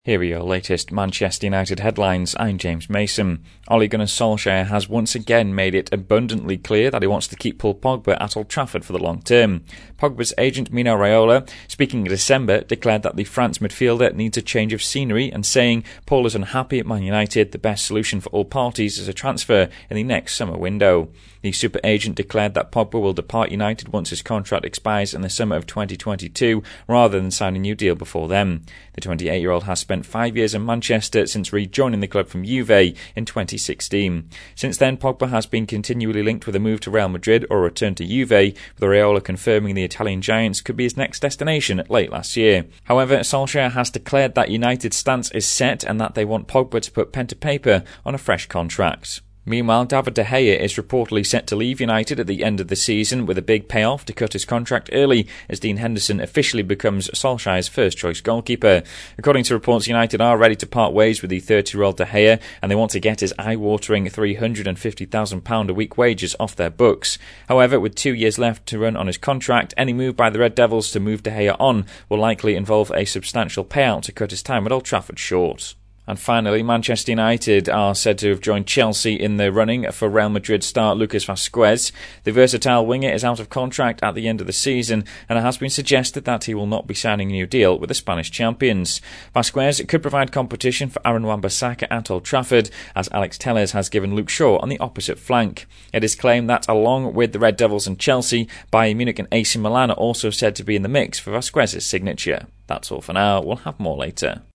Here are your latest Manchester United headlines. I'm James Mason. Ole Gunnar Solskjaer has once again made it abundantly clear that he wants to keep Paul Pogba at Old Trafford for the long term. Pogba's agent Mino Raiola, speaking in December, declared that the France midfielder needs a change of scenery and saying Paul is unhappy at Man United, the best solution for all parties is a transfer in the next summer window. The super agent declared that Pogba will depart United once his contract expires in the summer of 2022 rather than sign a new deal before then. The 28-year-old has spent 5 years in Manchester since rejoining the club from Juve in 2016. Since then, Pogba has been continually linked with a move to Real Madrid or a return to Juve, with Raiola confirming the Italian giants could be his next destination late last year. However, Solskjaer has declared that United's stance is set and that they want Pogba to put pen to paper on a fresh contract. Meanwhile, David De Gea is reportedly set to leave United at the end of the season with a big payoff to cut his contract early as Dean Henderson officially becomes Solskjaer's first-choice goalkeeper. According to reports, United are ready to part ways with the 30-year-old De Gea and they want to get his eye-watering £350,000 a week wages off their books. However, with 2 years left to run on his contract, any move by the Red Devils to move De Gea on will likely involve a substantial payout to cut his time at Old Trafford short. And finally, Manchester United are said to have joined Chelsea in the running for Real Madrid star Lucas Vazquez. The versatile winger is out of contract at the end of the season, and it has been suggested that he will not be signing a new deal with the Spanish champions. Vazquez could provide competition for Aaron Wan-Bissaka at Old Trafford, as Alex Telles has given Luke Shaw on the opposite flank. It is claimed that, along with the Red Devils and Chelsea, Bayern Munich and AC Milan are also said to be in the mix for Vazquez's signature. That's all for now. We'll have more later.